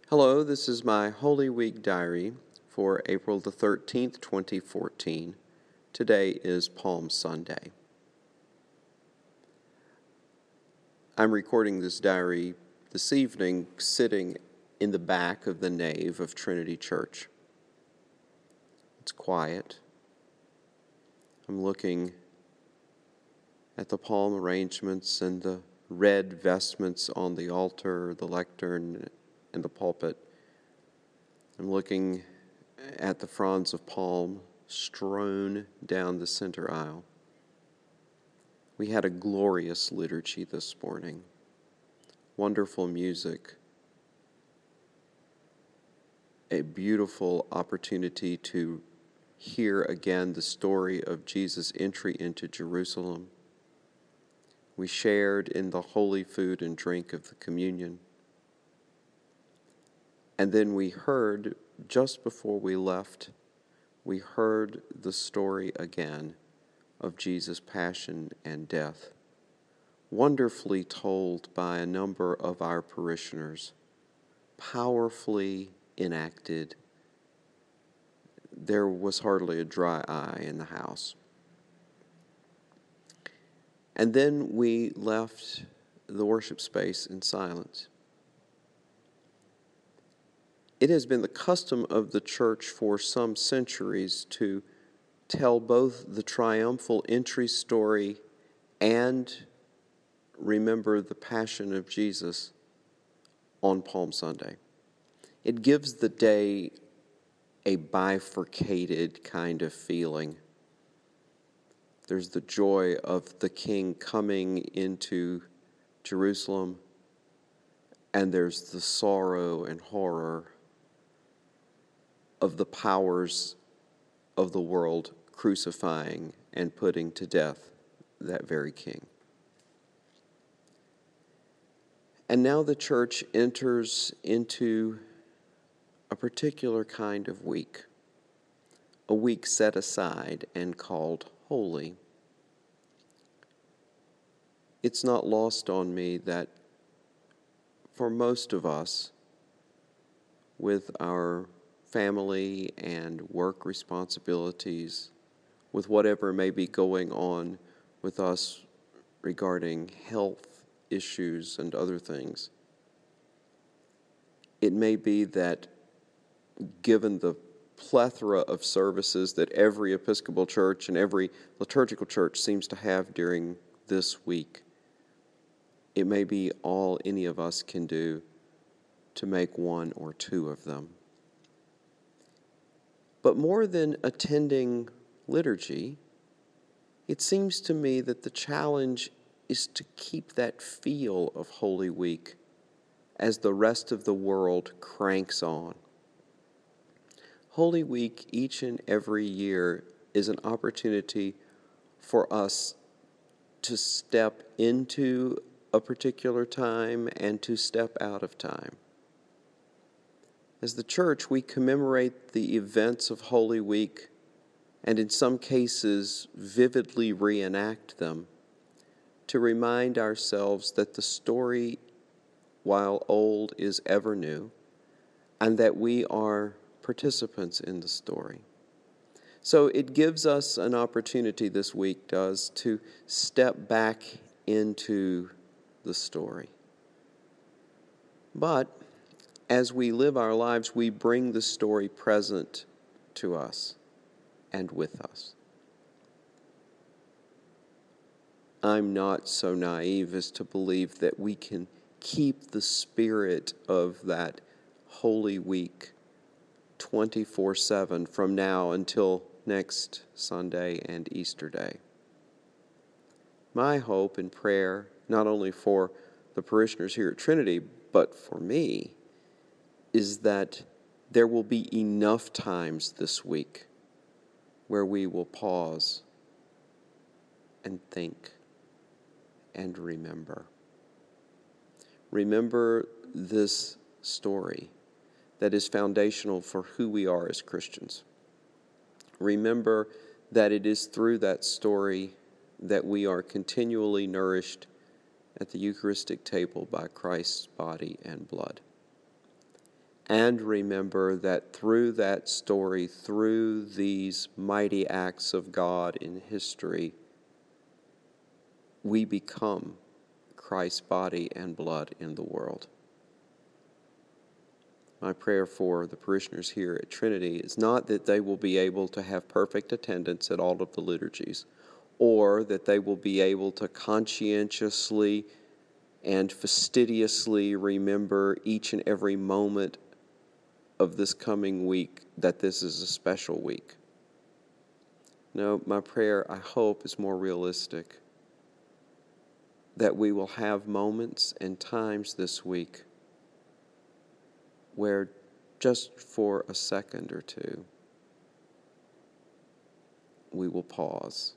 Hello, this is my Holy Week diary for April the 13th, 2014. Today is Palm Sunday. I'm recording this diary this evening sitting in the back of the nave of Trinity Church. It's quiet. I'm looking at the palm arrangements and the red vestments on the altar, the lectern, and the pulpit. I'm looking at the fronds of palm strewn down the center aisle. We had a glorious liturgy this morning. Wonderful music. A beautiful opportunity to hear again the story of Jesus' entry into Jerusalem. We shared in the holy food and drink of the communion. And then we heard, just before we left, we heard the story again of Jesus' passion and death, wonderfully told by a number of our parishioners, powerfully enacted. There was hardly a dry eye in the house. And then we left the worship space in silence. It has been the custom of the church for some centuries to tell both the triumphal entry story and remember the passion of Jesus on Palm Sunday. It gives the day a bifurcated kind of feeling. There's the joy of the King coming into Jerusalem, and there's the sorrow and horror of the powers of the world crucifying and putting to death that very King. And now the church enters into a particular kind of week, a week set aside and called holy. It's not lost on me that for most of us, with our family and work responsibilities, with whatever may be going on with us regarding health issues and other things, it may be that given the plethora of services that every Episcopal church and every liturgical church seems to have during this week, it may be all any of us can do to make one or two of them. But more than attending liturgy, it seems to me that the challenge is to keep that feel of Holy Week as the rest of the world cranks on. Holy Week each and every year is an opportunity for us to step into a particular time and to step out of time. As the church, we commemorate the events of Holy Week and in some cases vividly reenact them to remind ourselves that the story, while old, is ever new, and that we are participants in the story. So it gives us an opportunity, this week does, to step back into the story. But as we live our lives, we bring the story present to us and with us. I'm not so naive as to believe that we can keep the spirit of that Holy Week 24/7 from now until next Sunday and Easter Day. My hope and prayer, not only for the parishioners here at Trinity, but for me, is that there will be enough times this week where we will pause and think and remember. Remember this story that is foundational for who we are as Christians. Remember that it is through that story that we are continually nourished at the Eucharistic table by Christ's body and blood. and remember that through that story, through these mighty acts of God in history, we become Christ's body and blood in the world. My prayer for the parishioners here at Trinity is not that they will be able to have perfect attendance at all of the liturgies, or that they will be able to conscientiously and fastidiously remember each and every moment of this coming week that this is a special week. No, my prayer, I hope, is more realistic. That we will have moments and times this week where just for a second or two, we will pause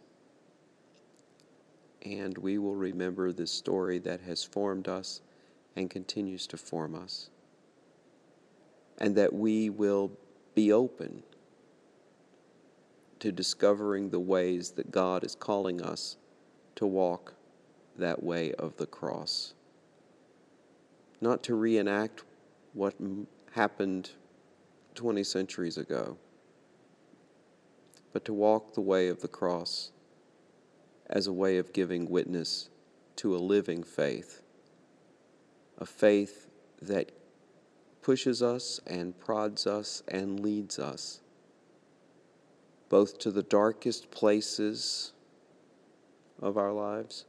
and we will remember this story that has formed us and continues to form us. And that we will be open to discovering the ways that God is calling us to walk that way of the cross. Not to reenact what happened 20 centuries ago, but to walk the way of the cross as a way of giving witness to a living faith, a faith that pushes us and prods us and leads us both to the darkest places of our lives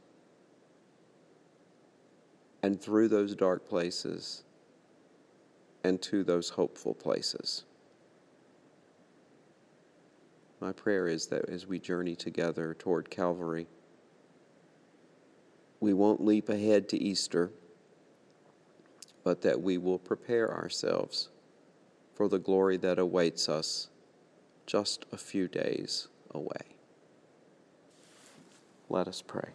and through those dark places and to those hopeful places. My prayer is that as we journey together toward Calvary, we won't leap ahead to Easter, but that we will prepare ourselves for the glory that awaits us just a few days away. Let us pray.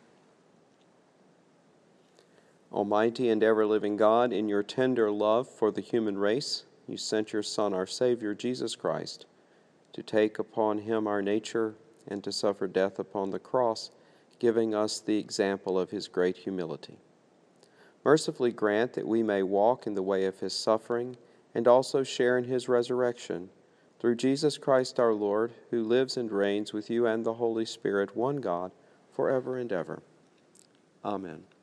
Almighty and ever-living God, in your tender love for the human race, you sent your Son, our Savior, Jesus Christ, to take upon him our nature and to suffer death upon the cross, giving us the example of his great humility. Mercifully grant that we may walk in the way of his suffering and also share in his resurrection, through Jesus Christ our Lord, who lives and reigns with you and the Holy Spirit, one God, forever and ever. Amen.